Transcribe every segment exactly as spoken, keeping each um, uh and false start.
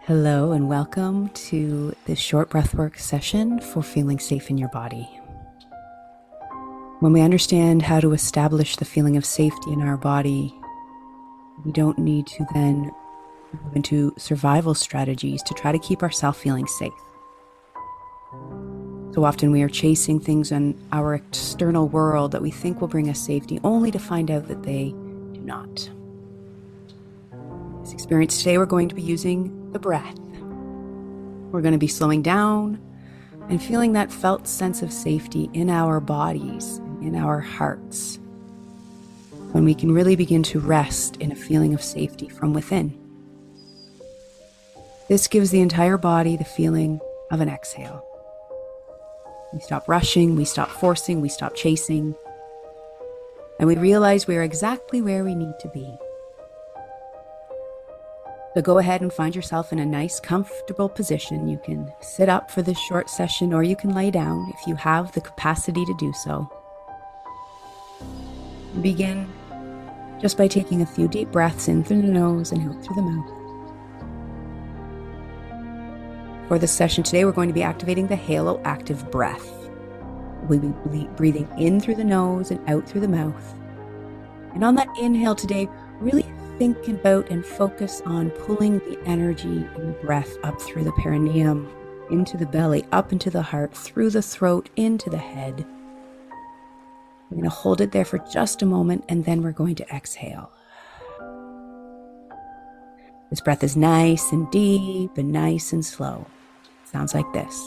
Hello and welcome to this short breathwork session for feeling safe in your body. When we understand how to establish the feeling of safety in our body, we don't need to then move into survival strategies to try to keep ourselves feeling safe. So often we are chasing things in our external world that we think will bring us safety, only to find out that they do not. In this experience today, we're going to be using the breath. We're going to be slowing down and feeling that felt sense of safety in our bodies, in our hearts, when we can really begin to rest in a feeling of safety from within. This gives the entire body the feeling of an exhale. We stop rushing, we stop forcing, we stop chasing, and we realize we are exactly where we need to be. So go ahead and find yourself in a nice, comfortable position. You can sit up for this short session, or you can lay down if you have the capacity to do so. Begin just by taking a few deep breaths in through the nose and out through the mouth. For this session today, we're going to be activating the Halo Active Breath. We'll be breathing in through the nose and out through the mouth. And on that inhale today, really think about and focus on pulling the energy and the breath up through the perineum, into the belly, up into the heart, through the throat, into the head. We're going to hold it there for just a moment, and then we're going to exhale. This breath is nice and deep and nice and slow. It sounds like this.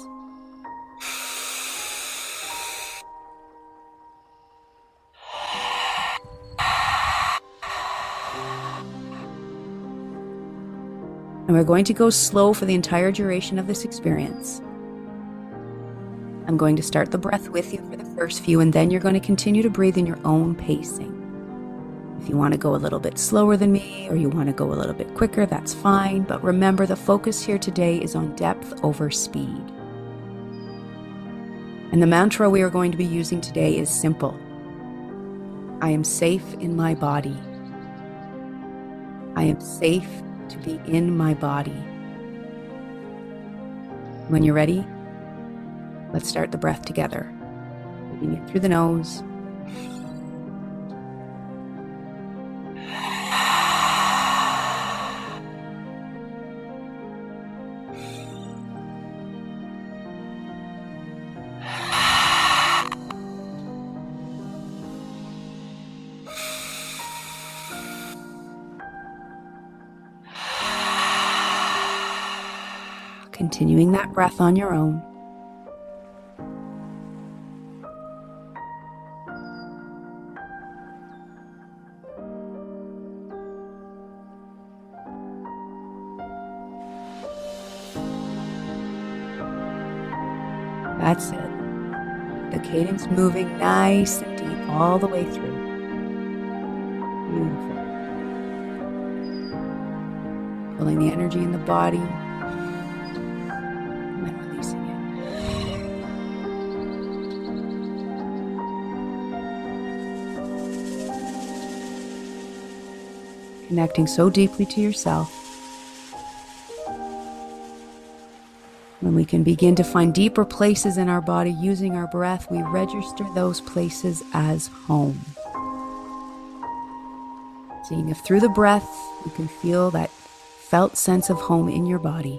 And we're going to go slow for the entire duration of this experience. I'm going to start the breath with you for the first few, and then you're going to continue to breathe in your own pacing. If you want to go a little bit slower than me, or you want to go a little bit quicker, that's fine. But remember, the focus here today is on depth over speed. And the mantra we are going to be using today is simple. I am safe in my body. I am safe to be in my body. When you're ready, let's start the breath together. Breathing in through the nose. Continuing that breath on your own. That's it. The cadence moving nice and deep all the way through. Beautiful. Pulling the energy in the body. Connecting so deeply to yourself. When we can begin to find deeper places in our body using our breath, we register those places as home. Seeing if through the breath you can feel that felt sense of home in your body.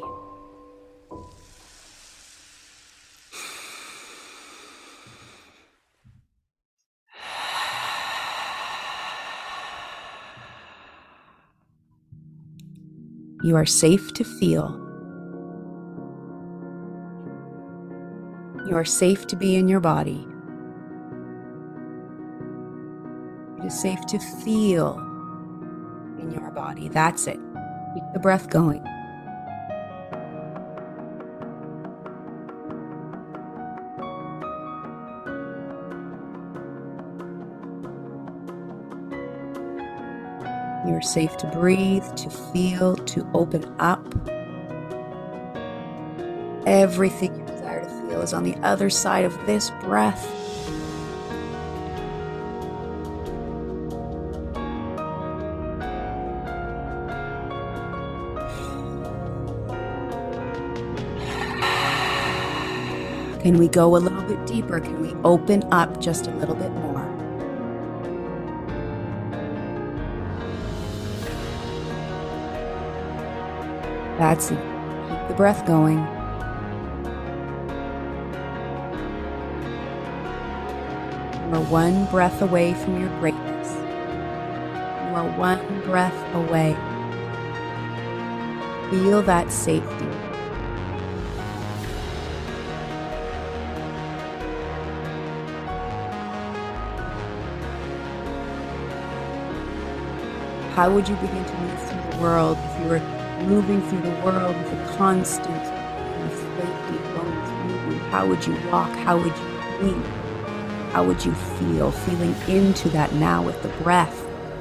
You are safe to feel. You are safe to be in your body. It is safe to feel in your body. That's it. Keep the breath going. You're safe to breathe, to feel, to open up. Everything you desire to feel is on the other side of this breath. Can we go a little bit deeper? Can we open up just a little bit more? That's it. Keep the breath going. You are one breath away from your greatness. You are one breath away. Feel that safety. How would you begin to move through the world if you were moving through the world with a constant safety going through you? How would you walk? How would you breathe? How would you feel, feeling into that now with the breath?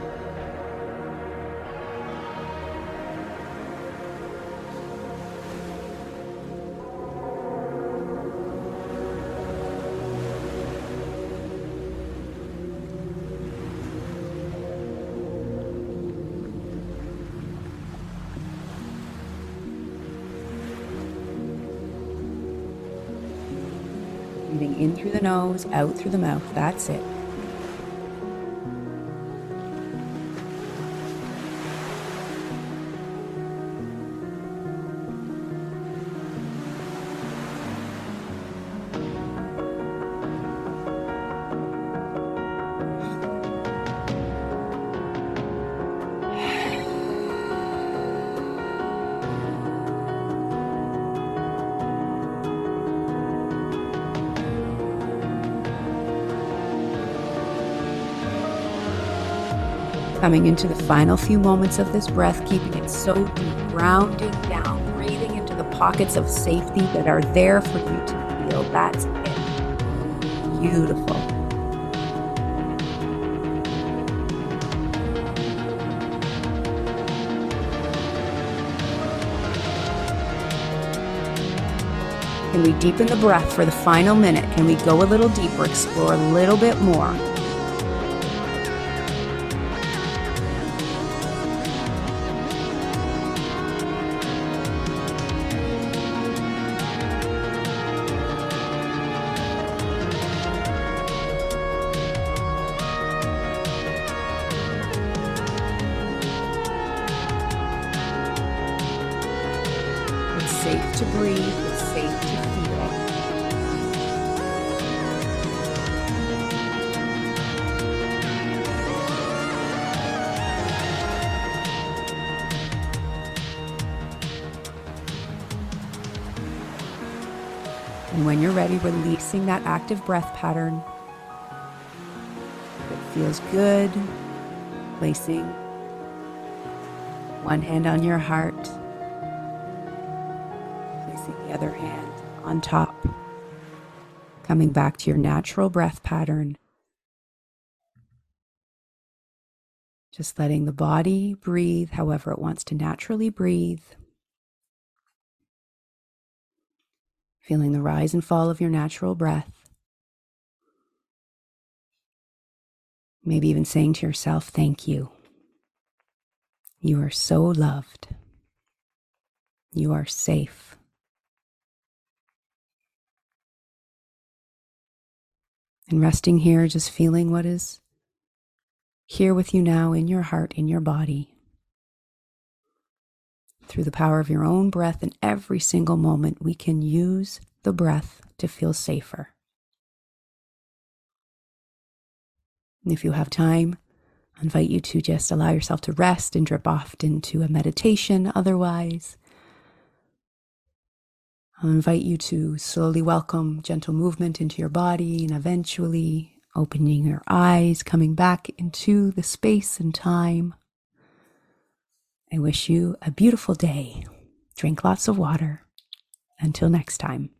Breathing in through the nose, out through the mouth. That's it. Coming into the final few moments of this breath, keeping it so deep, grounding down, breathing into the pockets of safety that are there for you to feel. That's it. Beautiful. Can we deepen the breath for the final minute? Can we go a little deeper, explore a little bit more? It's safe to breathe, it's safe to feel. And when you're ready, releasing that active breath pattern that feels good, placing one hand on your heart, the other hand on top, coming back to your natural breath pattern. Just letting the body breathe however it wants to naturally breathe. Feeling the rise and fall of your natural breath. Maybe even saying to yourself, thank you. You are so loved. You are safe. And resting here, just feeling what is here with you now in your heart, in your body. Through the power of your own breath, in every single moment, we can use the breath to feel safer. And if you have time, I invite you to just allow yourself to rest and drip off into a meditation. Otherwise, I'll invite you to slowly welcome gentle movement into your body and eventually opening your eyes, coming back into the space and time. I wish you a beautiful day. Drink lots of water. Until next time.